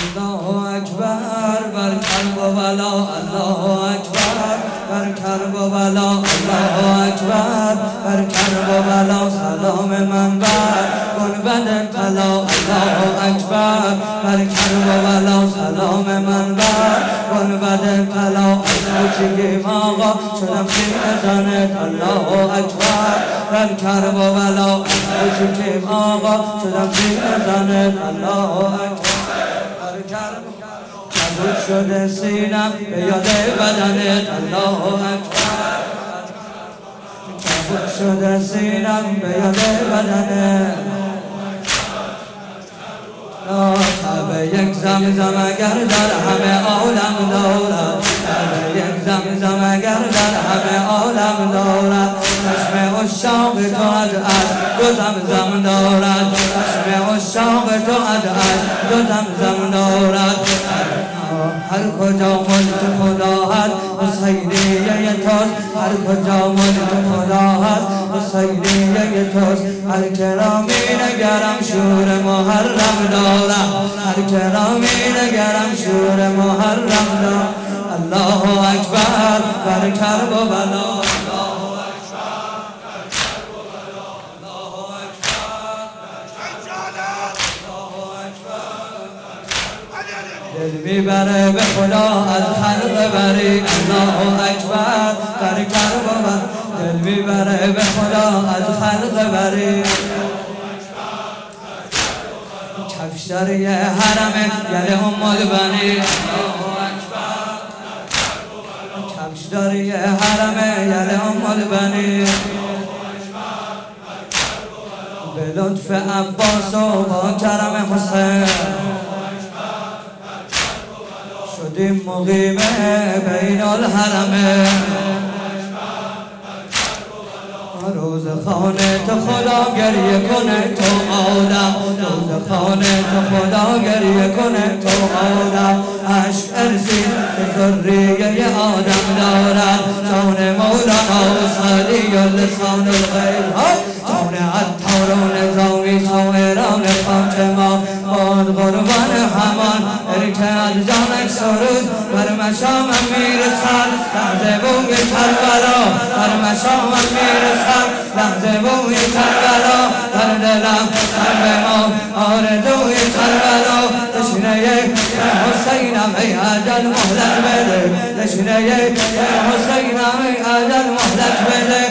الله اکبر بر کرب و بلا، الله اکبر بر کرب و بلا، الله اکبر بر کرب و بلا. سلام من بر گنبد طلا، الله اکبر بر کرب و بلا. سلام من بر گنبد طلا. از کوچگیم آقا شدم سینه زنت، الله اکبر بر کرب و بلا. از کوچگیم آقا شدم سینه زنت، الله اکبر بر کرب و بلا. کبود شده سینم به یاد بدنت، الله اکبر. کبود شده سینم به یاد بدنت. کعبه یک زمزم اگر در همه عالم دارد، کعبه یک زمزم اگر در همه عالم دارد. چشم عشاق تو از دو زمزم دارد، چشم عشاق تو از دو زمزم دارد. هر کجا ملک خدا هست حسینیه توست، هر کجا ملک خدا هست حسینیه توست. هر کرامی نگرم شور محرم دارم، هر کرامی نگرم شور محرم دارم. الله اکبر بر کرب و بلا، دل میبره به خدا از خلق بری، الله اکبر بر کرب و بلا. دل میبره به خدا از خلق بری. کفشداری حرم یل ام البنی، کفشداری حرم یل ام البنی. به لطف عباس و با کرم حسین شدیم مقیم بین الحرمین. روز خانه تو خدا گریه کنه تو آدم، روز خانه تو خدا گریه کنه تو آدم. عشق ارزی که ذریه آدم دارد، جان مولانا و سعدی و لسان الغیب. جان عطار و نظامی شاعران خاک ما باد قربان همان. که از جانک سرود بر مشامم میرسد، لحظه بوی کربلا بر مشامم میرسد، لحظه بوی کربلا در دلم سر به ما آرزوی کربلا. تشنه حسینم ای اجل مهلت بده، تشنه حسینم ای اجل مهلت بده.